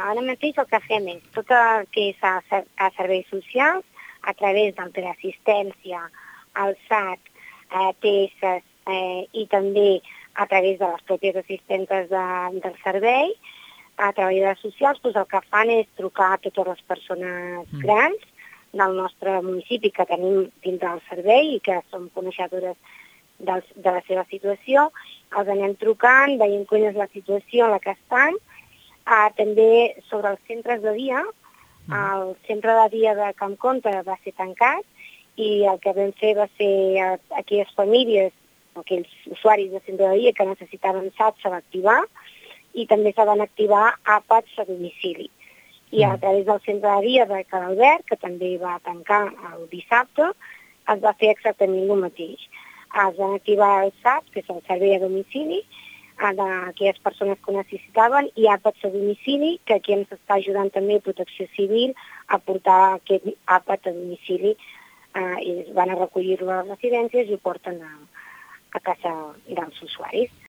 Ara mateix el que fem és tot el que és a serveis socials, a través del teleassistència, el SAT, TS i també a través de les pròpies assistentes del servei, a treballadores socials, doncs el que fan és trucar a totes les persones grans del nostre municipi que tenim dintre del servei i que som coneixedores de la seva situació. Els anem trucant, veient quina és la situació en la que estan. També sobre els centres de dia, el centre de dia de Camp Conte va ser tancat i el que vam fer va ser aquelles famílies, aquells usuaris de centre de dia que necessitaven SAT, s'ha d'activar i també s'ha d'activar àpats a domicili. I a través del centre de dia de Cal Albert, que també va tancar el dissabte, es va fer exactament el mateix. Es van activar el SAT, que és el servei a domicili, d'aquelles persones que ho necessitaven, i àpats a domicili, que aquí ens està ajudant també Protecció Civil a portar aquest àpat a domicili, i van a recollir-lo a les residències i ho porten a casa dels usuaris.